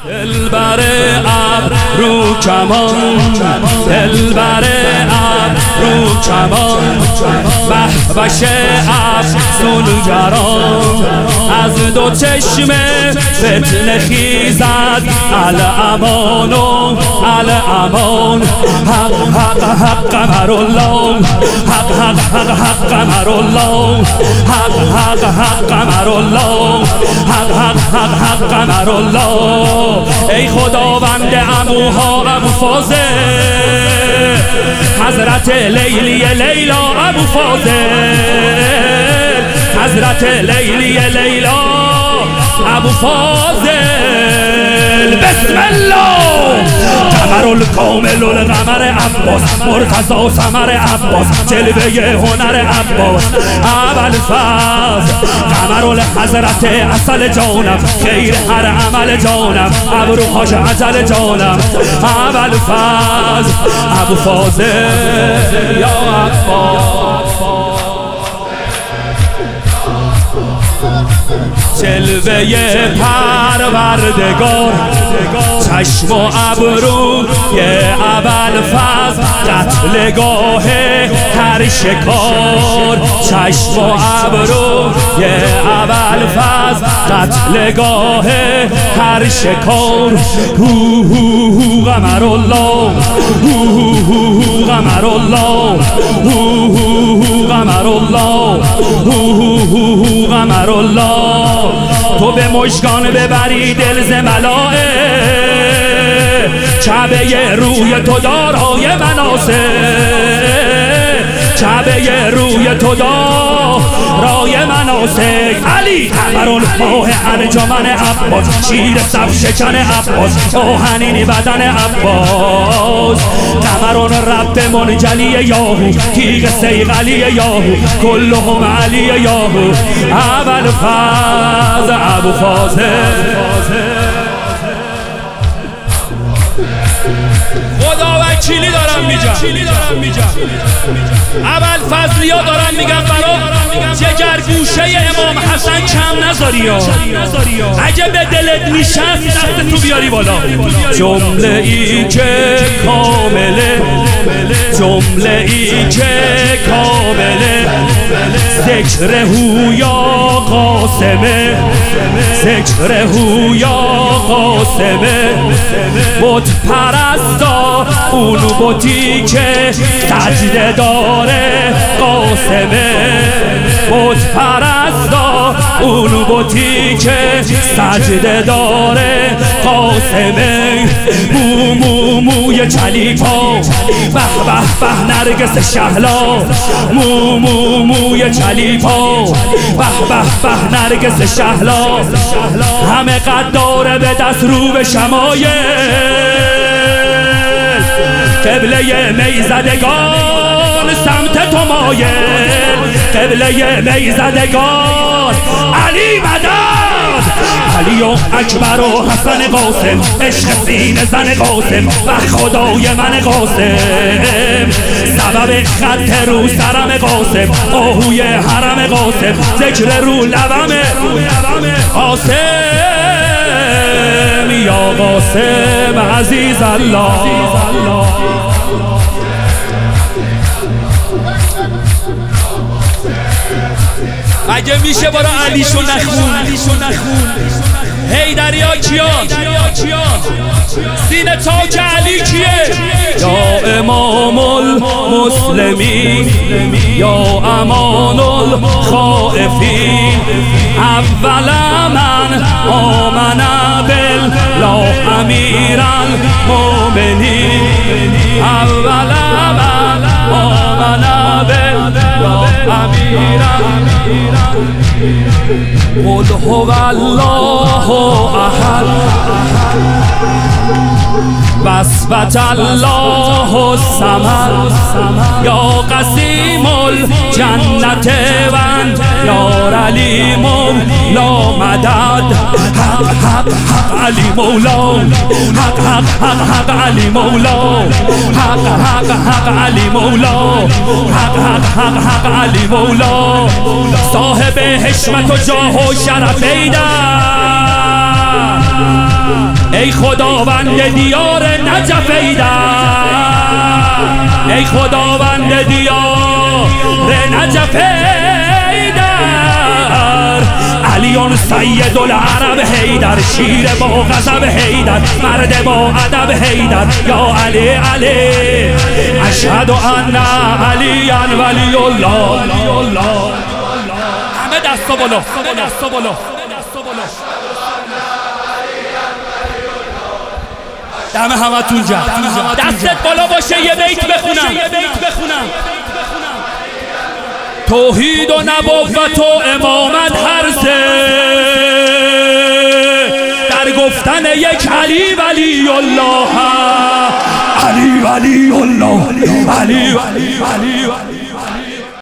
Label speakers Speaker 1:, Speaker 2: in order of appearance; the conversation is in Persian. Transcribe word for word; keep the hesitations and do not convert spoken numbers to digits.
Speaker 1: دلبر ابرو کمان، دلبر ابرو کمان، بهوش افسونگران از دو چشمه فتنه خیزد الامان و الامان. حق حق حق قمرالله، حق حق حق حق قمرالله، حق حق حق قمرالله، حق حق حق حق قمرالله. ای خداوند عموها ابو فاضل، حضرت لیلی لیلا ابو فاضل، حضرت لیلی لیلا ابو فاضل. بسم الله. قمر الکامل القمر عباس، مرتضی ثمر عباس، جلوه هنر عباس اول فاز. قمر الحضرت اصل جانم، خیر هر عمل جانم، ابروهاش عجل جانم اول فاز. ابو فاضل یا عباس، جلوه پروردگار، چشم و ابروی ابوالفضل، قتلگاه هر شکار. چشم و ابروی ابوالفضل، قتلگاه هر شکار. هو هو هو قمرالله، هو هو هو قمرالله، هو هو هو قمرالله، هو هو هو قمرالله. تو به مژگان ببری دل ز ملائک، کعبه روی تو دارای مناسک، کعبه روی تو دارای مناسک. علی قمرالماه انجمن عباس، شیر صف شکن عباس، آهنین بدن عباس. قمران رب منجلی یاهو، تیغ سیغلی یاهو، کلهم علی یاهو اول فاز. ابو فاضل خدا وکیلی دارم میگم، اول فضلیا دارم میگم برا جگرگوشه امام حسن کم نذاری ها. اگه به دلت میشست دست تو بیاری بالا. جمله ای که کامله، جمله ای که کامله، ذکر هویا قاسمه، ذکر هویا قاسمه. بت پرستا اون بتی که سجده داره قاسمه، بت پرستا اون بتی که سجده داره قاسمه. مو مو موی چلیپا، به به به نرگس شهلا، مو مو موی چلیپا، به به به نرگس شهلا. همه قد داره به دست رو به شمایل، قبله میزدگان سمت تو مایل، قبله میزدگان علی مدد. علی و اکبر و حسن قاسم، عشق سینه زن قاسم و خدای من قاسم. سبب خط رو سرم قاسم، آهوی حرم قاسم، ذکر رو لبم قاسم. یا قاسم عزیز الله. اگه میشه برا علیشو نخون. حیدریا کیان، سینه تاج علی کیه؟ یا امام المسلمین، یا امان الخائفین. اول من آمن بالله امیر المؤمنین، اول من آمن بالله امیر المؤمنین. قل هو الله احد، بسمت الله الصمد، یا قسیم الجنت و یا علیم لا مدد. حق حق حق علی مولا، حق حق حق حق علی مولا، حق حق حق علی مولا، حق حق حق حق علی مولا. صاحب حشمت و جاه و شرف ایدر، ای خداوند دیار نجف ایدر، ای خداوند دیار نجف ایدر، علیون سید العرب حیدر، شیر با غضب حیدر، مرد با ادب حیدر، یا علی علی اشهد ان علی ولی الله. همه دستا بالا، همه دستا بالا، دم همتون جمع، دستت بالا باشه یه بیت بخونم. توحید و نبوت و امامت هر سه در گفتن یک علی ولی الله، علی ولی الله، علی ولی علی